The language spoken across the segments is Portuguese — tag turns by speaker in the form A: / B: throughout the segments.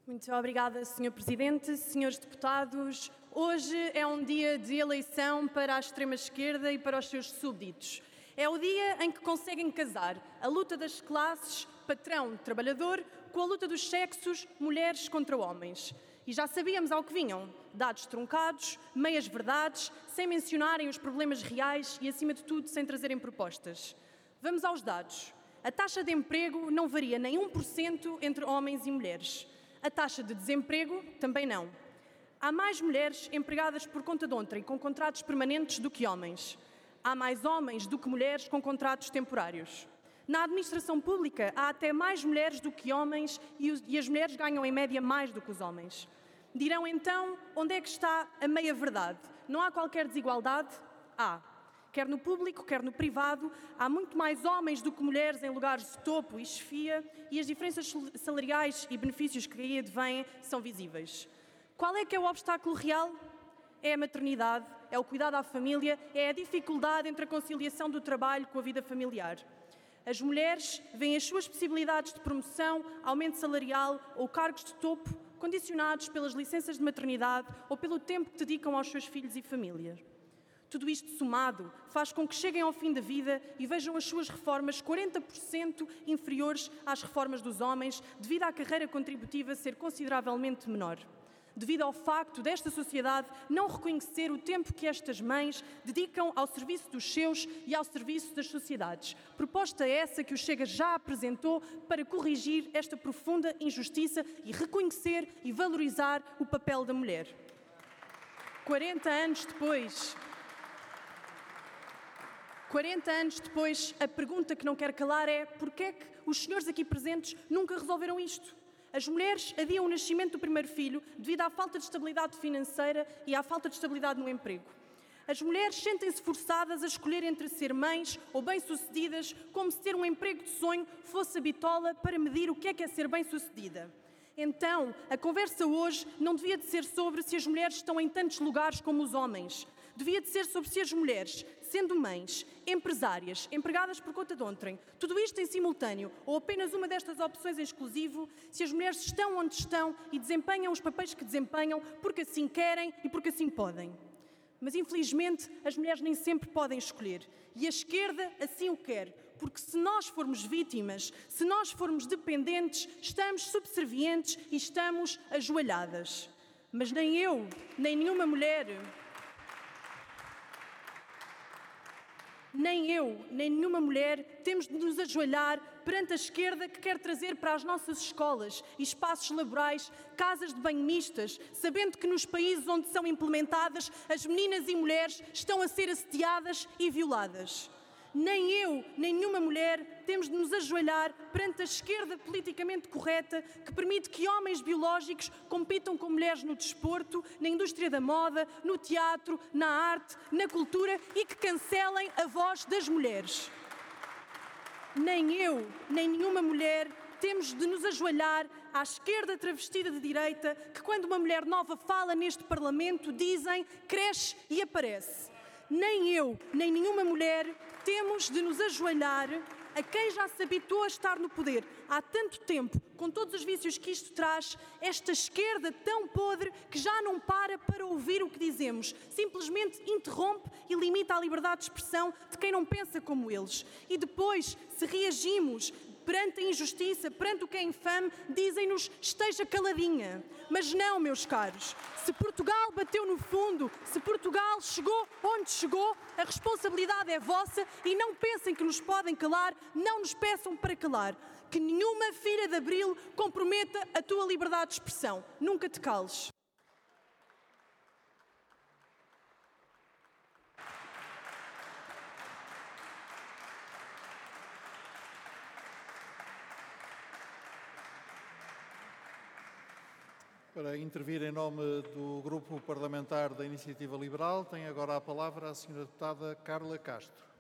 A: Muito obrigada, Sr. Presidente, Srs. Deputados. Hoje é um dia de eleição para a extrema-esquerda e para os seus súbditos. É o dia em que conseguem casar a luta das classes, patrão-trabalhador, com a luta dos sexos, mulheres contra homens. E já sabíamos ao que vinham: dados truncados, meias-verdades, sem mencionarem os problemas reais e, acima de tudo, sem trazerem propostas. Vamos aos dados. A taxa de emprego não varia nem 1% entre homens e mulheres. A taxa de desemprego também não. Há mais mulheres empregadas por conta de outrem com contratos permanentes do que homens. Há mais homens do que mulheres com contratos temporários. Na administração pública há até mais mulheres do que homens e as mulheres ganham em média mais do que os homens. Dirão então, onde é que está a meia-verdade? Não há qualquer desigualdade? Há. Quer no público, quer no privado, há muito mais homens do que mulheres em lugares de topo e chefia e as diferenças salariais e benefícios que aí advêm são visíveis. Qual é que é o obstáculo real? É a maternidade, é o cuidado à família, é a dificuldade entre a conciliação do trabalho com a vida familiar. As mulheres veem as suas possibilidades de promoção, aumento salarial ou cargos de topo condicionados pelas licenças de maternidade ou pelo tempo que dedicam aos seus filhos e família. Tudo isto somado faz com que cheguem ao fim da vida e vejam as suas reformas 40% inferiores às reformas dos homens, devido à carreira contributiva ser consideravelmente menor. Devido ao facto desta sociedade não reconhecer o tempo que estas mães dedicam ao serviço dos seus e ao serviço das sociedades. Proposta essa que o Chega já apresentou para corrigir esta profunda injustiça e reconhecer e valorizar o papel da mulher. 40 anos depois, a pergunta que não quer calar é: porquê é que os senhores aqui presentes nunca resolveram isto? As mulheres adiam o nascimento do primeiro filho devido à falta de estabilidade financeira e à falta de estabilidade no emprego. As mulheres sentem-se forçadas a escolher entre ser mães ou bem-sucedidas, como se ter um emprego de sonho fosse a bitola para medir o que é ser bem-sucedida. Então, a conversa hoje não devia de ser sobre se as mulheres estão em tantos lugares como os homens. Devia de ser sobre se as mulheres, sendo mães, empresárias, empregadas por conta de outrem, tudo isto em simultâneo ou apenas uma destas opções em exclusivo, se as mulheres estão onde estão e desempenham os papéis que desempenham porque assim querem e porque assim podem. Mas, infelizmente, as mulheres nem sempre podem escolher. E a esquerda assim o quer, porque se nós formos vítimas, se nós formos dependentes, estamos subservientes e estamos ajoelhadas. Mas nem eu, nem nenhuma mulher... Nem eu, nem nenhuma mulher temos de nos ajoelhar perante a esquerda que quer trazer para as nossas escolas e espaços laborais casas de banho mistas, sabendo que nos países onde são implementadas as meninas e mulheres estão a ser assediadas e violadas. Nem eu, nem nenhuma mulher temos de nos ajoelhar perante a esquerda politicamente correta que permite que homens biológicos compitam com mulheres no desporto, na indústria da moda, no teatro, na arte, na cultura e que cancelem a voz das mulheres. Nem eu, nem nenhuma mulher temos de nos ajoelhar à esquerda travestida de direita que, quando uma mulher nova fala neste Parlamento, dizem cresce e aparece. Nem eu, nem nenhuma mulher temos de nos ajoelhar a quem já se habituou a estar no poder há tanto tempo, com todos os vícios que isto traz, esta esquerda tão podre que já não para ouvir o que dizemos, simplesmente interrompe e limita a liberdade de expressão de quem não pensa como eles. E depois, se reagimos perante a injustiça, perante o que é infame, dizem-nos esteja caladinha. Mas não, meus caros, se Portugal bateu no fundo, se Portugal chegou onde chegou, a responsabilidade é vossa e não pensem que nos podem calar, não nos peçam para calar. Que nenhuma filha de Abril comprometa a tua liberdade de expressão. Nunca te cales.
B: Para intervir em nome do Grupo Parlamentar da Iniciativa Liberal, tem agora a palavra a Sra. Deputada Carla Castro.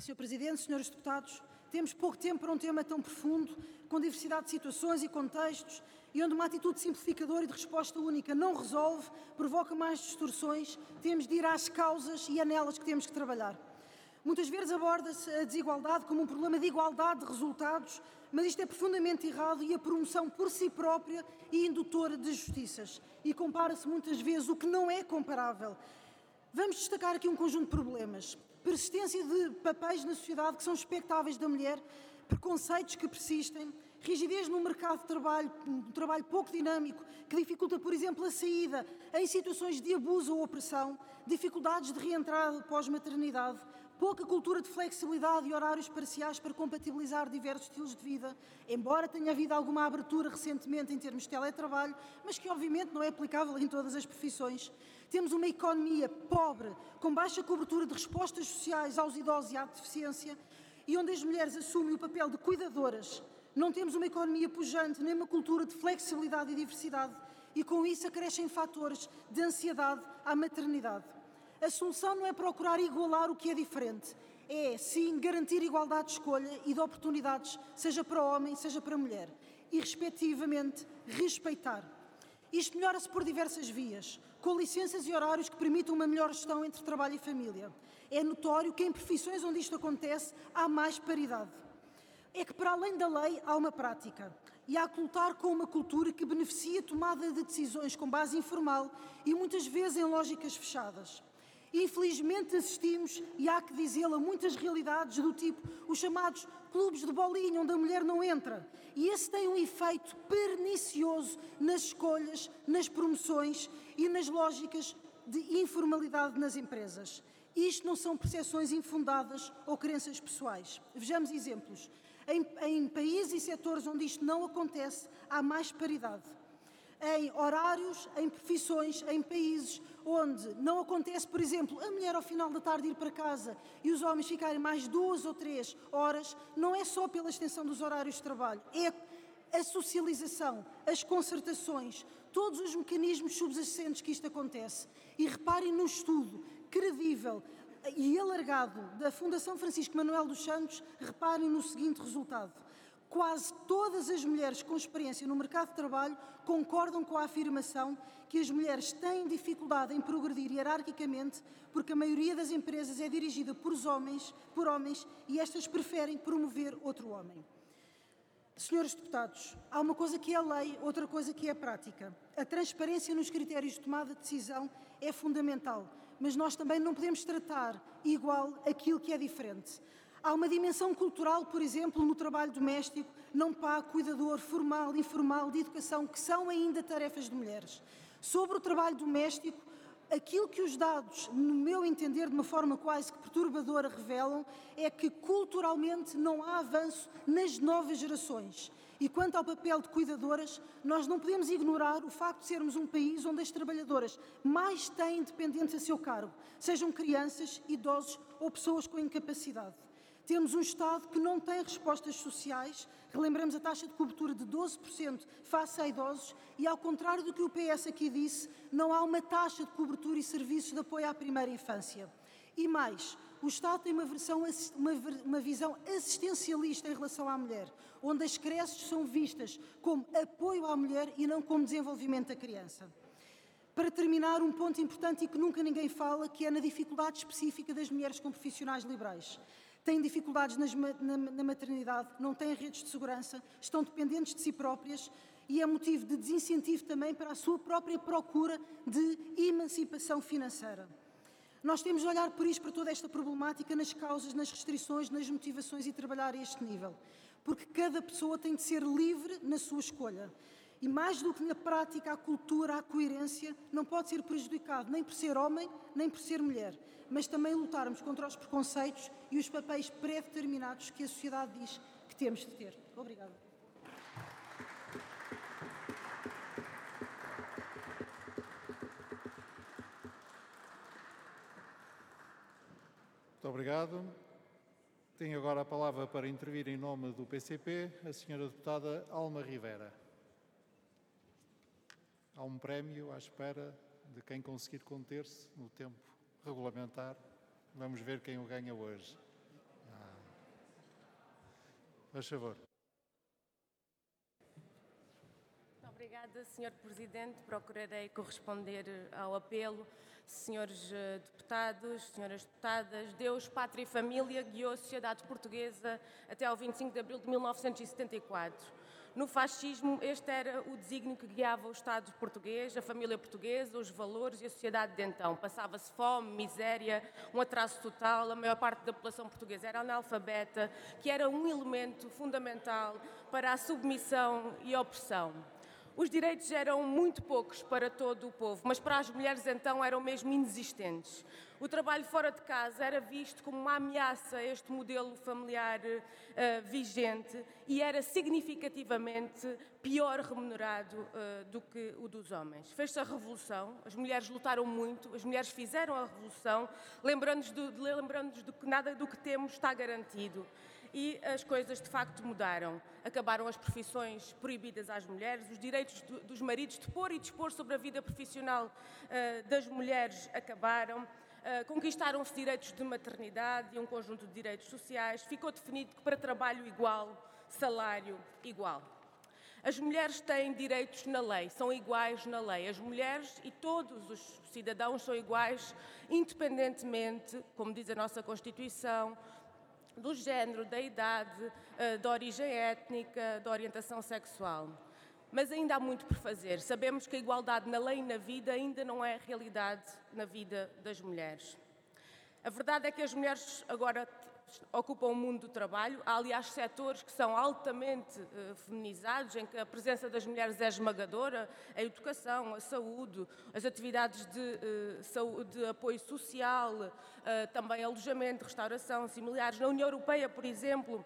C: Sr. Presidente, senhores deputados, temos pouco tempo para um tema tão profundo, com diversidade de situações e contextos, e onde uma atitude simplificadora e de resposta única não resolve, provoca mais distorções, temos de ir às causas e é nelas que temos que trabalhar. Muitas vezes aborda-se a desigualdade como um problema de igualdade de resultados, mas isto é profundamente errado e a promoção por si própria e indutora de justiças. E compara-se muitas vezes o que não é comparável. Vamos destacar aqui um conjunto de problemas. Persistência de papéis na sociedade que são expectáveis da mulher, preconceitos que persistem, rigidez no mercado de trabalho, um trabalho pouco dinâmico, que dificulta, por exemplo, a saída em situações de abuso ou opressão, dificuldades de reentrada pós-maternidade, pouca cultura de flexibilidade e horários parciais para compatibilizar diversos estilos de vida, embora tenha havido alguma abertura recentemente em termos de teletrabalho, mas que obviamente não é aplicável em todas as profissões. Temos uma economia pobre, com baixa cobertura de respostas sociais aos idosos e à deficiência, e onde as mulheres assumem o papel de cuidadoras. Não temos uma economia pujante, nem uma cultura de flexibilidade e diversidade, e com isso acrescem fatores de ansiedade à maternidade. A solução não é procurar igualar o que é diferente, é, sim, garantir igualdade de escolha e de oportunidades, seja para homem, seja para mulher, e, respectivamente, respeitar. Isto melhora-se por diversas vias, com licenças e horários que permitam uma melhor gestão entre trabalho e família. É notório que em profissões onde isto acontece há mais paridade. É que, para além da lei, há uma prática. E há que lutar com uma cultura que beneficia a tomada de decisões com base informal e muitas vezes em lógicas fechadas. Infelizmente assistimos, e há que dizê-lo, a muitas realidades do tipo os chamados clubes de bolinha, onde a mulher não entra. E esse tem um efeito pernicioso nas escolhas, nas promoções e nas lógicas de informalidade nas empresas. Isto não são percepções infundadas ou crenças pessoais. Vejamos exemplos. Em países e setores onde isto não acontece, há mais paridade. Em horários, em profissões, em países onde não acontece, por exemplo, a mulher ao final da tarde ir para casa e os homens ficarem mais 2 ou 3 horas, não é só pela extensão dos horários de trabalho, é a socialização, as concertações, todos os mecanismos subjacentes que isto acontece. E reparem no estudo credível e alargado da Fundação Francisco Manuel dos Santos, reparem no seguinte resultado. Quase todas as mulheres com experiência no mercado de trabalho concordam com a afirmação que as mulheres têm dificuldade em progredir hierarquicamente porque a maioria das empresas é dirigida por homens e estas preferem promover outro homem. Senhores deputados, há uma coisa que é a lei, outra coisa que é a prática. A transparência nos critérios de tomada de decisão é fundamental, mas nós também não podemos tratar igual aquilo que é diferente. Há uma dimensão cultural, por exemplo, no trabalho doméstico, não pago, cuidador, formal, informal, de educação, que são ainda tarefas de mulheres. Sobre o trabalho doméstico, aquilo que os dados, no meu entender, de uma forma quase que perturbadora, revelam, é que culturalmente não há avanço nas novas gerações. E quanto ao papel de cuidadoras, nós não podemos ignorar o facto de sermos um país onde as trabalhadoras mais têm dependentes a seu cargo, sejam crianças, idosos ou pessoas com incapacidade. Temos um Estado que não tem respostas sociais, relembramos a taxa de cobertura de 12% face a idosos e, ao contrário do que o PS aqui disse, não há uma taxa de cobertura e serviços de apoio à primeira infância. E mais, o Estado tem uma visão assistencialista em relação à mulher, onde as creches são vistas como apoio à mulher e não como desenvolvimento da criança. Para terminar, um ponto importante e que nunca ninguém fala, que é na dificuldade específica das mulheres com profissionais liberais. Têm dificuldades na maternidade, não têm redes de segurança, estão dependentes de si próprias e é motivo de desincentivo também para a sua própria procura de emancipação financeira. Nós temos de olhar por isto, para toda esta problemática, nas causas, nas restrições, nas motivações e trabalhar a este nível. Porque cada pessoa tem de ser livre na sua escolha. E mais do que na prática, a cultura, a coerência, não pode ser prejudicado nem por ser homem, nem por ser mulher, mas também lutarmos contra os preconceitos e os papéis pré-determinados que a sociedade diz que temos de ter. Obrigada.
B: Muito obrigado. Tenho agora a palavra para intervir em nome do PCP a senhora deputada Alma Rivera. Há um prémio à espera de quem conseguir conter-se no tempo regulamentar. Vamos ver quem o ganha hoje. Faz favor.
D: Obrigada, Sr. Presidente. Procurarei corresponder ao apelo. Senhores deputados, senhoras deputadas, Deus, Pátria e Família guiou a sociedade portuguesa até ao 25 de abril de 1974. No fascismo, este era o desígnio que guiava o Estado português, a família portuguesa, os valores e a sociedade de então. Passava-se fome, miséria, um atraso total, a maior parte da população portuguesa era analfabeta, que era um elemento fundamental para a submissão e a opressão. Os direitos eram muito poucos para todo o povo, mas para as mulheres então eram mesmo inexistentes. O trabalho fora de casa era visto como uma ameaça a este modelo familiar vigente e era significativamente pior remunerado do que o dos homens. Fez-se a revolução, as mulheres lutaram muito, as mulheres fizeram a revolução, lembrando-nos de que nada do que temos está garantido. E as coisas de facto mudaram. Acabaram as profissões proibidas às mulheres, os direitos dos maridos de pôr e dispor sobre a vida profissional das mulheres acabaram, conquistaram-se direitos de maternidade e um conjunto de direitos sociais. Ficou definido que para trabalho igual, salário igual. As mulheres têm direitos na lei, são iguais na lei. As mulheres e todos os cidadãos são iguais, independentemente, como diz a nossa Constituição, do género, da idade, da origem étnica, da orientação sexual. Mas ainda há muito por fazer. Sabemos que a igualdade na lei e na vida ainda não é realidade na vida das mulheres. A verdade é que as mulheres agora ocupam o mundo do trabalho. Há, aliás, setores que são altamente feminizados, em que a presença das mulheres é esmagadora: a educação, a saúde, as atividades de apoio social, também alojamento, restauração, similares. Na União Europeia, por exemplo,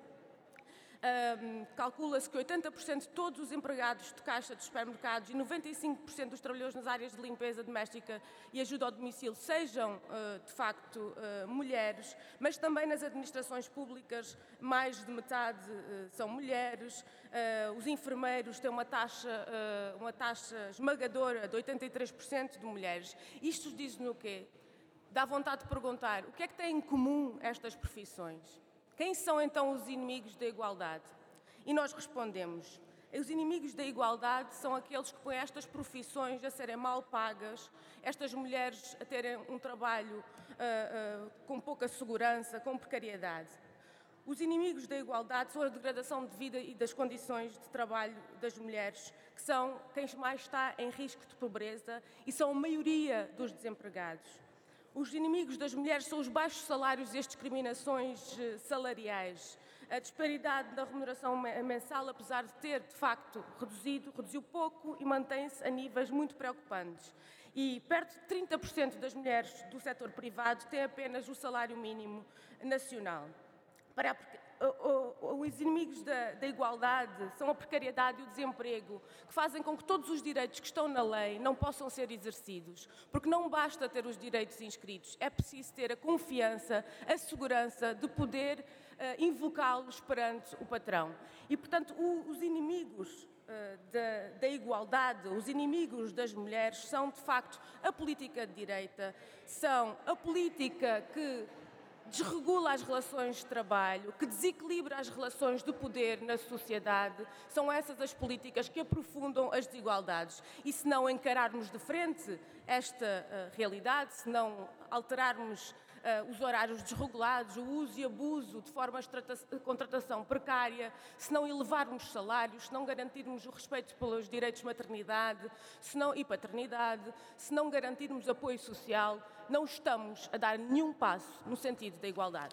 D: calcula-se que 80% de todos os empregados de caixa de supermercados e 95% dos trabalhadores nas áreas de limpeza doméstica e ajuda ao domicílio sejam, de facto, mulheres, mas também nas administrações públicas mais de metade são mulheres. Os enfermeiros têm uma taxa esmagadora de 83% de mulheres. Isto diz-nos o quê? Dá vontade de perguntar: o que é que têm em comum estas profissões? Quem são então os inimigos da igualdade? E nós respondemos: os inimigos da igualdade são aqueles que põem estas profissões a serem mal pagas, estas mulheres a terem um trabalho com pouca segurança, com precariedade. Os inimigos da igualdade são a degradação de vida e das condições de trabalho das mulheres, que são quem mais está em risco de pobreza e são a maioria dos desempregados. Os inimigos das mulheres são os baixos salários e as discriminações salariais. A disparidade da remuneração mensal, apesar de ter, de facto, reduziu pouco e mantém-se a níveis muito preocupantes. E perto de 30% das mulheres do setor privado têm apenas o salário mínimo nacional. Os inimigos da igualdade são a precariedade e o desemprego, que fazem com que todos os direitos que estão na lei não possam ser exercidos, porque não basta ter os direitos inscritos, é preciso ter a confiança, a segurança de poder invocá-los perante o patrão. E, portanto, os inimigos da igualdade, os inimigos das mulheres são, de facto, a política de direita, são a política que desregula as relações de trabalho, que desequilibra as relações de poder na sociedade. São essas as políticas que aprofundam as desigualdades. E se não encararmos de frente esta realidade, se não alterarmos os horários desregulados, o uso e abuso de formas de contratação precária, se não elevarmos salários, se não garantirmos o respeito pelos direitos de maternidade e paternidade, se não garantirmos apoio social, não estamos a dar nenhum passo no sentido da igualdade.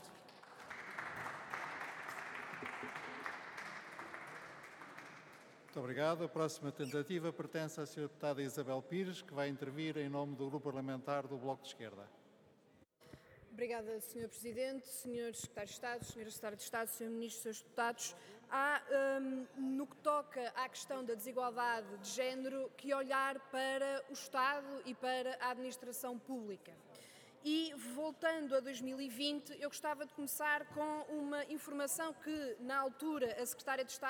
B: Muito obrigado. A próxima tentativa pertence à Sra. Deputada Isabel Pires, que vai intervir em nome do Grupo Parlamentar do Bloco de Esquerda.
E: Obrigada, Sr. Presidente, Srs. Secretários de Estado, Sra. Secretária de Estado, Sr. Ministro, Srs. Deputados. No que toca à questão da desigualdade de género, que olhar para o Estado e para a administração pública. E, voltando a 2020, eu gostava de começar com uma informação que, na altura, a Secretária de Estado